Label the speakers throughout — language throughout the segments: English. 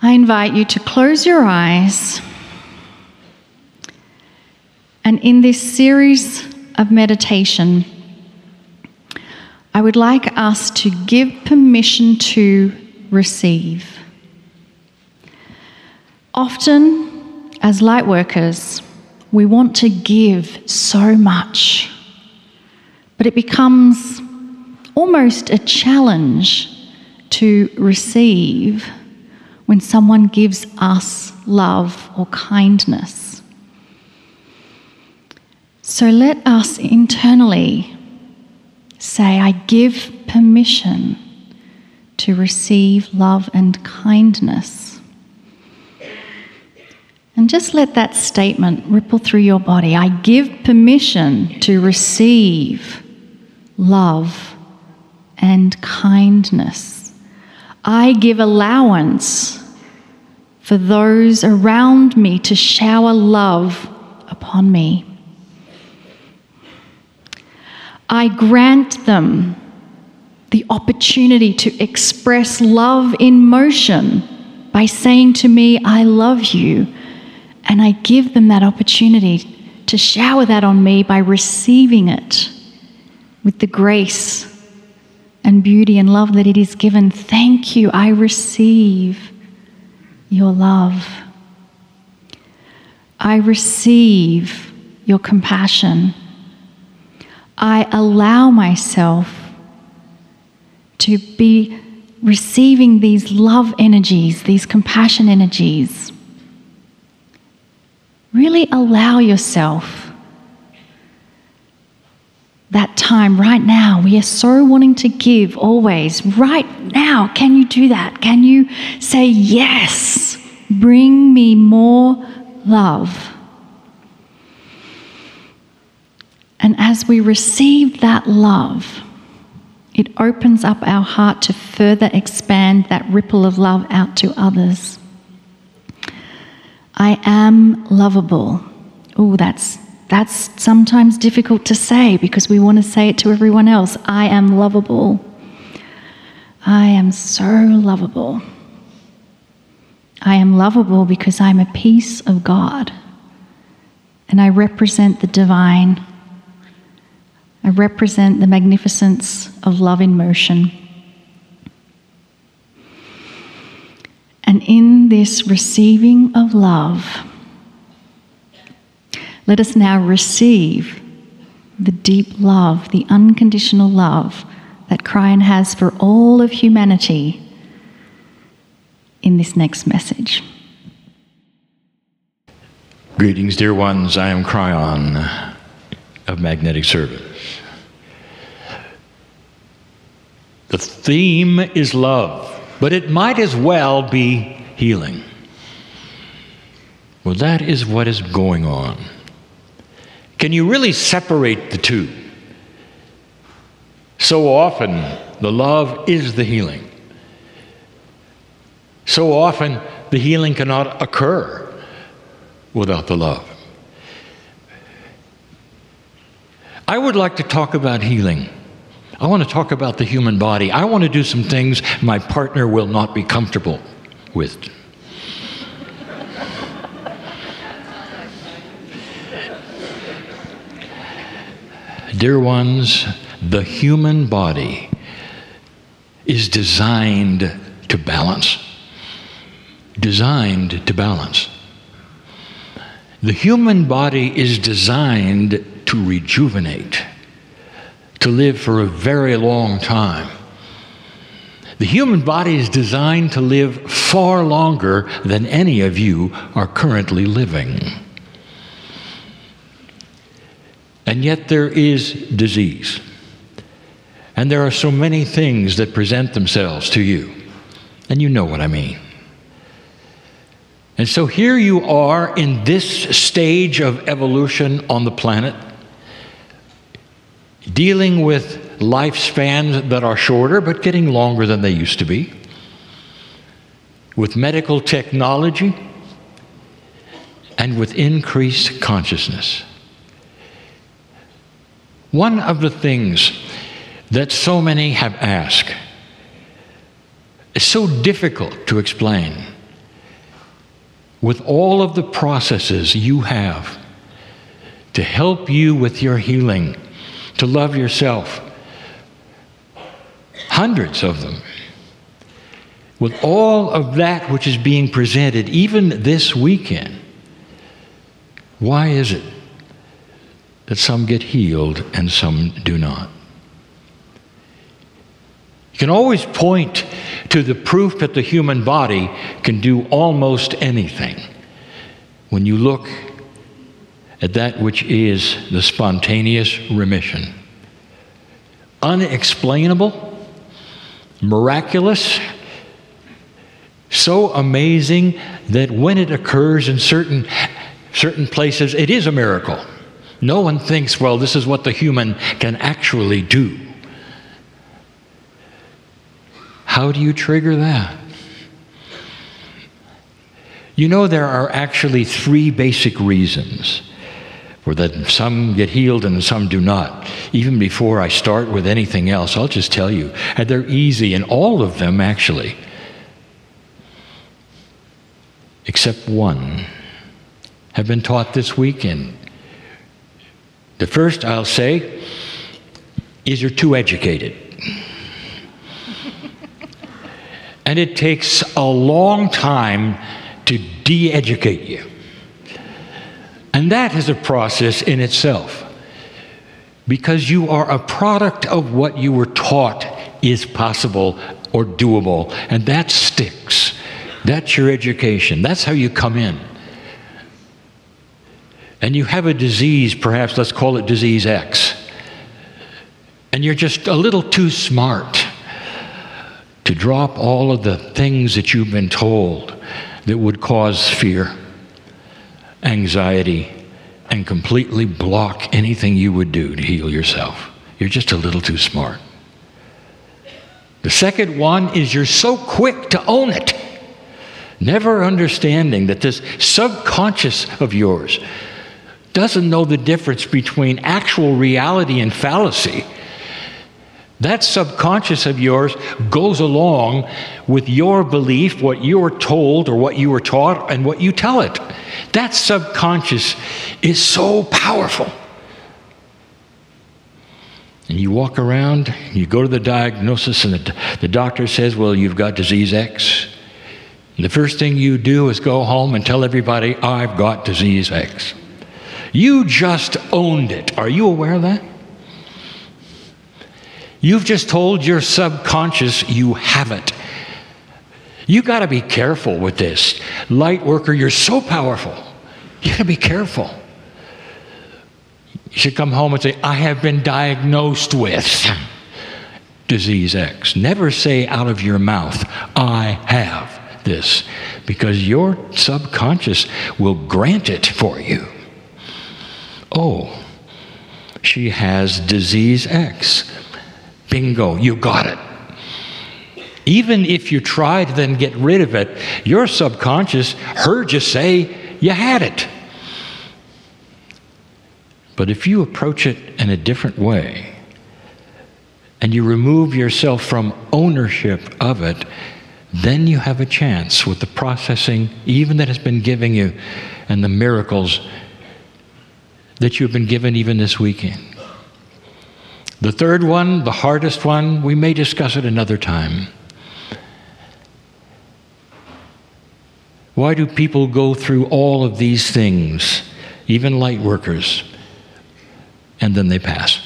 Speaker 1: I invite you to close your eyes, and in this series of meditation, I would like us to give permission to receive. Often, as light workers, we want to give so much, but it becomes almost a challenge to receive when someone gives us love or kindness. So let us internally say, I give permission to receive love and kindness. And just let that statement ripple through your body. I give permission to receive love and kindness. I give allowance for those around me to shower love upon me. I grant them the opportunity to express love in motion by saying to me, I love you. And I give them that opportunity to shower that on me by receiving it with the grace and beauty and love that it is given. Thank you, I receive your love. I receive your compassion. I allow myself to be receiving these love energies, these compassion energies. Really allow yourself that time right now. We are so wanting to give always. Right now, can you do that? Can you say, yes, bring me more love? And as we receive that love, it opens up our heart to further expand that ripple of love out to others. I am lovable. Oh, that's sometimes difficult to say because we want to say it to everyone else. I am lovable. I am so lovable. I am lovable because I'm a piece of God and I represent the divine. I represent the magnificence of love in motion. And in this receiving of love, let us now receive the deep love, the unconditional love that Kryon has for all of humanity in this next message.
Speaker 2: Greetings, dear ones. I am Kryon of Magnetic Service. The theme is love, but it might as well be healing. Well, that is what is going on. Can you really separate the two? So often, the love is the healing. So often, the healing cannot occur without the love. I would like to talk about healing. I want to talk about the human body. I want to do some things my partner will not be comfortable with. Dear ones, the human body is designed to balance. Designed to balance. The human body is designed to rejuvenate, to live for a very long time. The human body is designed to live far longer than any of you are currently living. And yet there is disease. And there are so many things that present themselves to you. And you know what I mean. And so here you are in this stage of evolution on the planet, dealing with lifespans that are shorter but getting longer than they used to be, with medical technology, and with increased consciousness. One of the things that so many have asked is so difficult to explain. with all of the processes you have to help you with your healing, to love yourself. Hundreds of them. With all of that which is being presented, even this weekend, why is it that some get healed and some do not? You can always point to the proof that the human body can do almost anything when you look at that which is the spontaneous remission. Unexplainable, miraculous, so amazing that when it occurs in certain places, it is a miracle. No one thinks, well, this is what the human can actually do. How do you trigger that? You know, there are actually 3 basic reasons for that some get healed and some do not. Even before I start with anything else, I'll just tell you, and they're easy, and all of them actually, except one, have been taught this weekend. The first, I'll say, is you're too educated. And it takes a long time to de-educate you. And that is a process in itself, because you are a product of what you were taught is possible or doable, and that sticks. That's your education. That's how you come in. And you have a disease, perhaps let's call it disease X, and you're just a little too smart to drop all of the things that you've been told that would cause fear, anxiety, and completely block anything you would do to heal yourself. You're just a little too smart. The second one is you're so quick to own it, never understanding that this subconscious of yours doesn't know the difference between actual reality and fallacy. That subconscious of yours goes along with your belief, what you're told or what you were taught, and what you tell it. That subconscious is so powerful. And you walk around, you go to the diagnosis, and the doctor says, well, you've got disease X. And the first thing you do is go home and tell everybody, I've got disease X. You just owned it. Are you aware of that? You've just told your subconscious you have it. You got to be careful with this. Light worker, you're so powerful. You got to be careful. You should come home and say, I have been diagnosed with disease X. Never say out of your mouth, I have this, because your subconscious will grant it for you. Oh, she has disease X. Bingo, you got it. Even if you try to then get rid of it, your subconscious heard you say you had it. But if you approach it in a different way, and you remove yourself from ownership of it, then you have a chance with the processing, even that has been giving you, and the miracles that you've been given even this weekend. The third one, the hardest one, we may discuss it another time. Why do people go through all of these things, even light workers, and then they pass?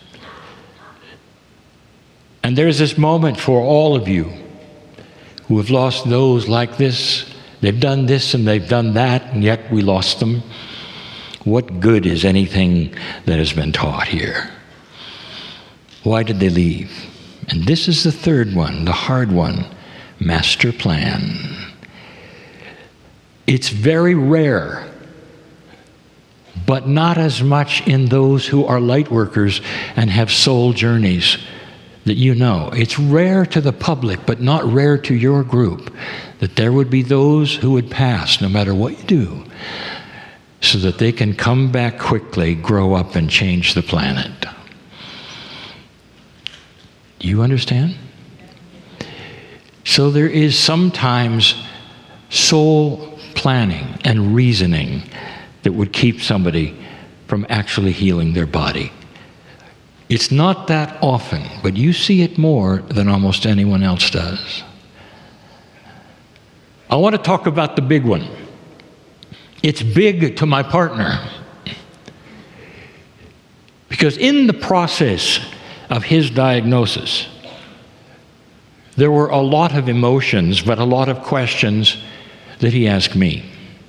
Speaker 2: And there's this moment for all of you who have lost those like this. They've done this and they've done that, and yet we lost them. What good is anything that has been taught here? Why did they leave? And this is the third one, the hard one, master plan. It's very rare, but not as much in those who are light workers and have soul journeys that you know. It's rare to the public, but not rare to your group, that there would be those who would pass no matter what you do, so that they can come back quickly, grow up, and change the planet. You understand? So there is sometimes soul planning and reasoning that would keep somebody from actually healing their body. It's not that often, but you see it more than almost anyone else does. I want to talk about the big one. It's big to my partner. Because in the process of his diagnosis, there were a lot of emotions, but a lot of questions that he asked me.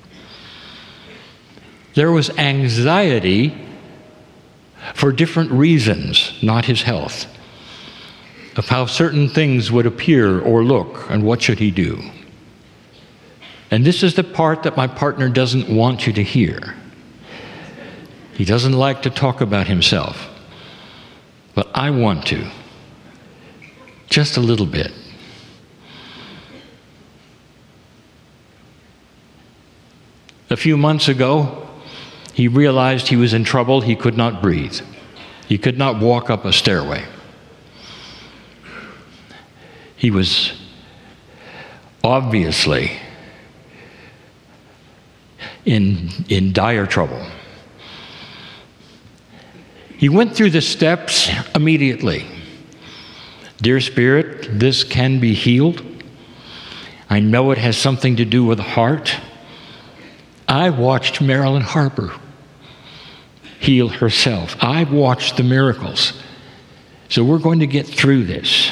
Speaker 2: There was anxiety for different reasons, not his health, of how certain things would appear or look, and what should he do. And this is the part that my partner doesn't want you to hear. He doesn't like to talk about himself, but I want to, just a little bit. A few months ago, he realized he was in trouble. He could not breathe. He could not walk up a stairway. He was obviously in dire trouble. He went through the steps immediately. Dear Spirit, this can be healed. I know it has something to do with the heart. I watched Marilyn Harper heal herself. I watched the miracles. So we're going to get through this.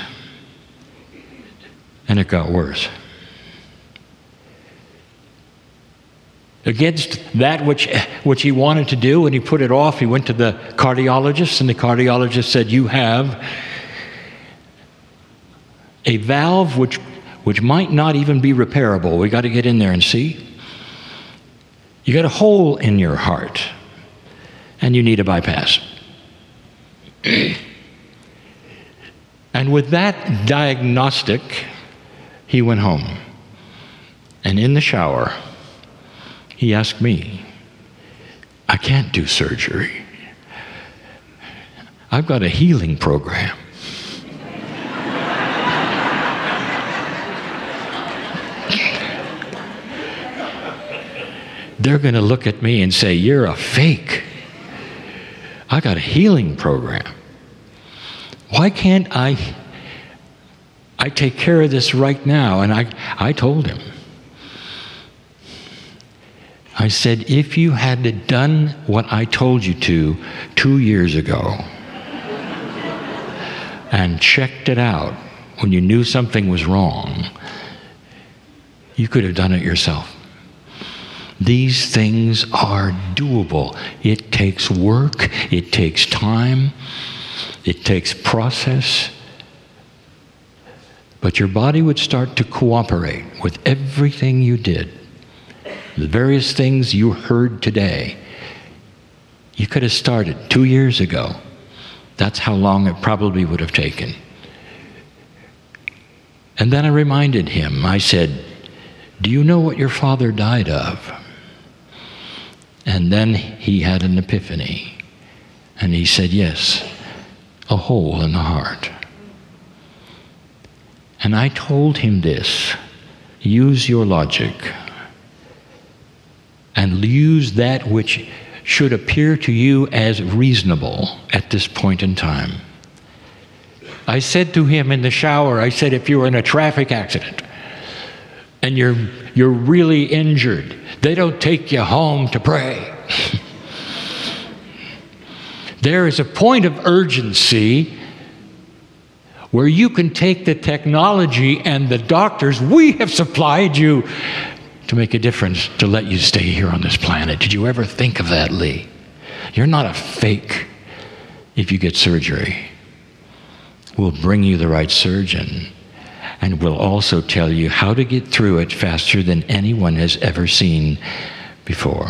Speaker 2: And it got worse. Against that which he wanted to do, and he put it off, he went to the cardiologist, and the cardiologist said, you have a valve which might not even be repairable. We got to get in there and see. You got a hole in your heart, and you need a bypass. And with that diagnostic, he went home. And in the shower, he asked me, I can't do surgery. I've got a healing program. They're going to look at me and say, you're a fake. I got a healing program. Why can't I take care of this right now? And I told him. I said, if you had done what I told you to 2 years ago and checked it out when you knew something was wrong, you could have done it yourself. These things are doable. It takes work, it takes time, it takes process. But your body would start to cooperate with everything you did. The various things you heard today, you could have started 2 years ago. That's how long it probably would have taken. And then I reminded him, I said, do you know what your father died of? And then he had an epiphany. And he said, yes, a hole in the heart. And I told him this, use your logic. And use that which should appear to you as reasonable at this point in time. I said to him in the shower, I said, if you're in a traffic accident and you're really injured, they don't take you home to pray. There is a point of urgency where you can take the technology and the doctors we have supplied you to make a difference, to let you stay here on this planet. Did you ever think of that, Lee? You're not a fake if you get surgery. We'll bring you the right surgeon, and we'll also tell you how to get through it faster than anyone has ever seen before.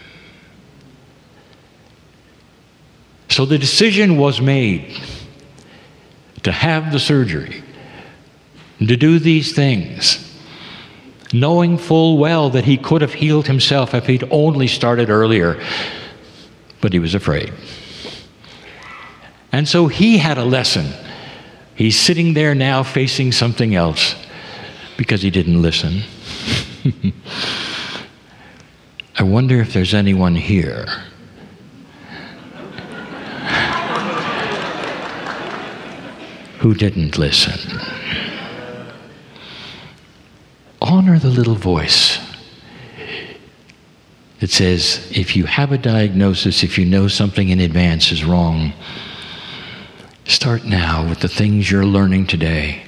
Speaker 2: So the decision was made to have the surgery, to do these things, knowing full well that he could have healed himself if he'd only started earlier, but he was afraid. And so he had a lesson. He's sitting there now facing something else because he didn't listen. I wonder if there's anyone here who didn't listen. Honor the little voice that says, if you have a diagnosis, if you know something in advance is wrong, start now with the things you're learning today.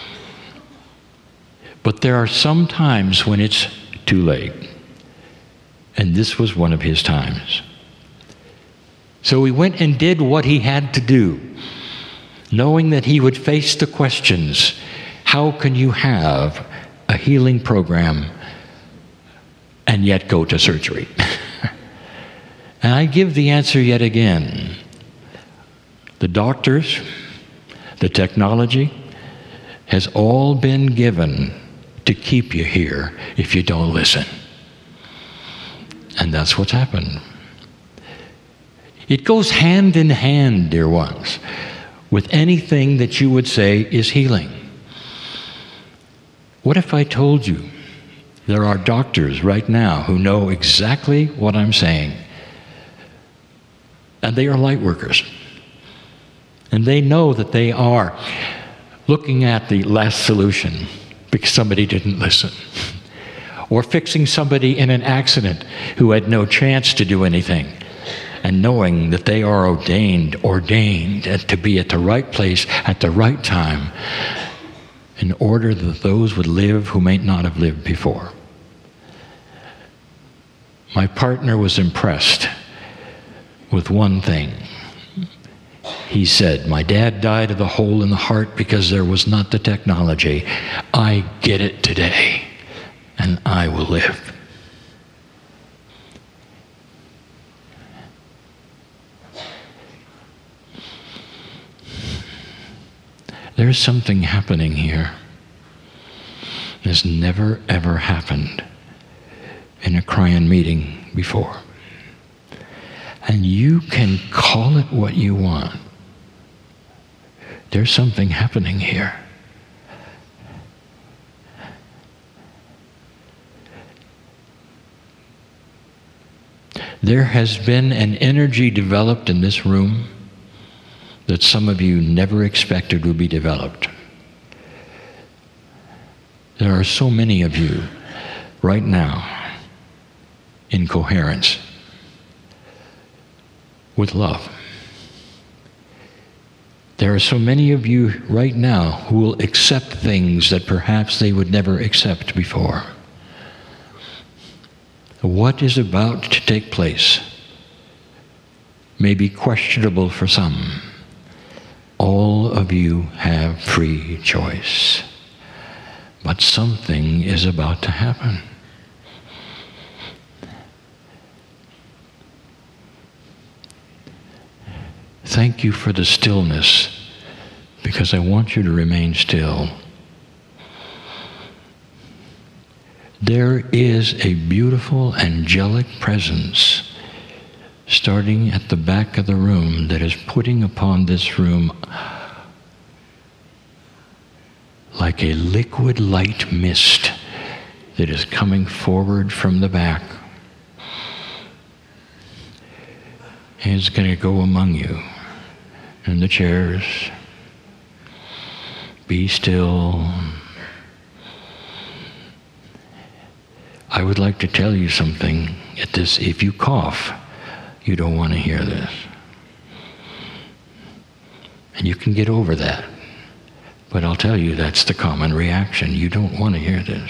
Speaker 2: But there are some times when it's too late. And this was one of his times. So he went and did what he had to do, knowing that he would face the questions. How can you have a healing program and yet go to surgery? And I give the answer yet again. The doctors, the technology has all been given to keep you here if you don't listen. And that's what's happened. It goes hand in hand, dear ones, with anything that you would say is healing. What if I told you there are doctors right now who know exactly what I'm saying? And they are light workers. And they know that they are looking at the last solution because somebody didn't listen. Or fixing somebody in an accident who had no chance to do anything. And knowing that they are ordained to be at the right place at the right time in order that those would live who may not have lived before. My partner was impressed with one thing. He said, my dad died of a hole in the heart because there was not the technology. I get it today, and I will live. There's something happening here that's never, ever happened in a Cryon meeting before. And you can call it what you want. There's something happening here. There has been an energy developed in this room that some of you never expected would be developed. There are so many of you right now in coherence with love. There are so many of you right now who will accept things that perhaps they would never accept before. What is about to take place may be questionable for some. All of you have free choice. But something is about to happen. Thank you for the stillness, because I want you to remain still. There is a beautiful angelic presence starting at the back of the room that is putting upon this room like a liquid light mist that is coming forward from the back. And it's going to go among you in the chairs. Be still. I would like to tell you something at this. If you cough, you don't want to hear this. And you can get over that. But I'll tell you, that's the common reaction. You don't want to hear this.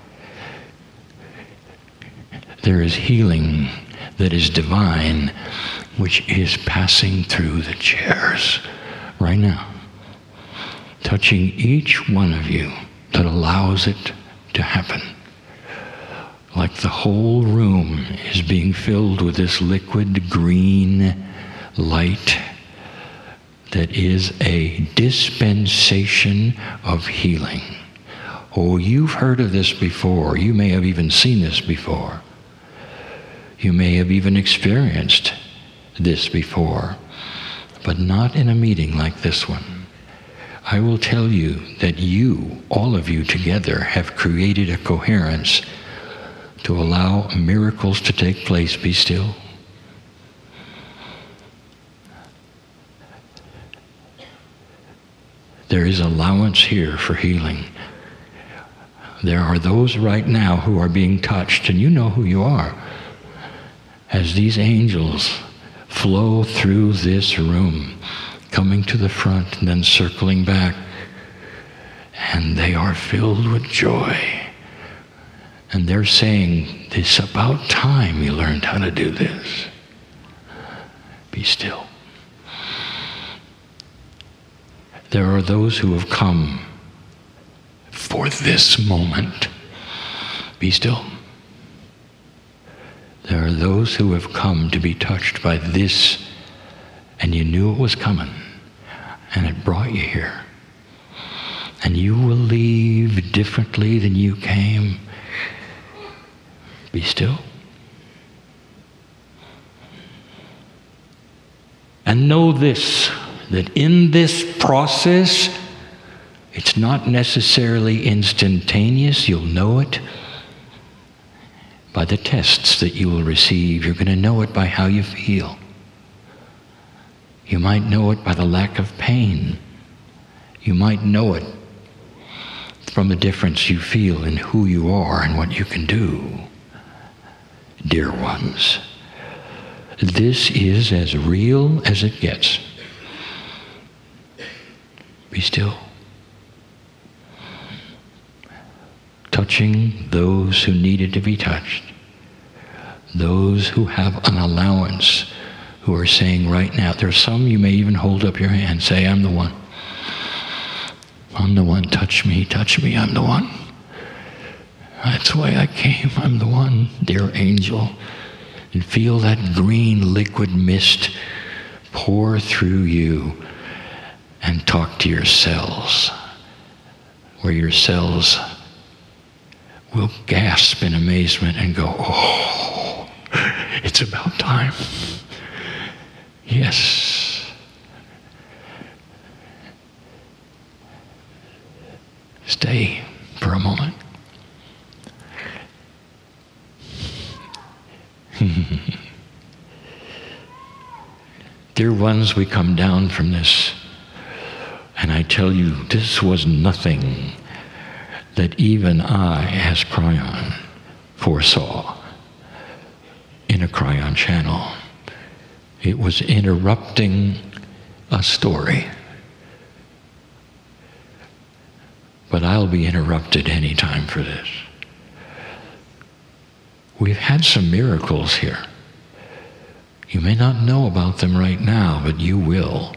Speaker 2: There is healing that is divine, which is passing through the chairs right now, touching each one of you that allows it to happen. Like the whole room is being filled with this liquid green light that is a dispensation of healing. Oh, you've heard of this before. You may have even seen this before. You may have even experienced this before, but not in a meeting like this one. I will tell you that you, all of you together, have created a coherence to allow miracles to take place. Be still. There is allowance here for healing. There are those right now who are being touched, and you know who you are. As these angels flow through this room, coming to the front and then circling back, and they are filled with joy. And they're saying, it's about time you learned how to do this. Be still. There are those who have come for this moment. Be still. There are those who have come to be touched by this, and you knew it was coming, and it brought you here. And you will leave differently than you came. Be still. And know this, that in this process, it's not necessarily instantaneous. You'll know it by the tests that you will receive. You're going to know it by how you feel. You might know it by the lack of pain. You might know it from the difference you feel in who you are and what you can do. Dear ones, this is as real as it gets. Be still. Touching those who needed to be touched. Those who have an allowance, who are saying right now, there's some you may even hold up your hand, say, I'm the one. I'm the one. Touch me, I'm the one. That's why I came. I'm the one, dear angel. And feel that green liquid mist pour through you and talk to your cells, where your cells will gasp in amazement and go, oh, it's about time. Yes. Stay for a moment. Dear ones, we come down from this, and I tell you, this was nothing that even I, as Kryon, foresaw in a Kryon channel. It was interrupting a story. But I'll be interrupted any time for this. We've had some miracles here. You may not know about them right now, but you will.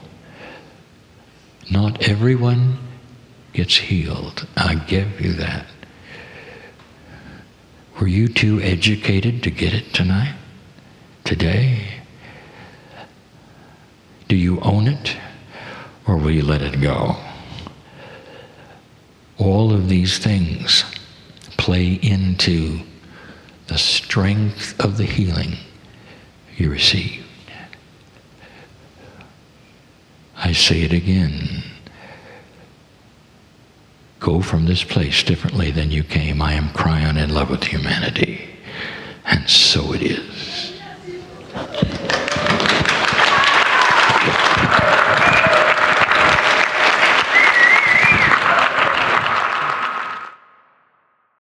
Speaker 2: Not everyone gets healed. I give you that. Were you too educated to get it tonight? Today? Do you own it, or will you let it go? All of these things play into the strength of the healing you received. I say it again. Go from this place differently than you came. I am Kryon in love with humanity. And so it is.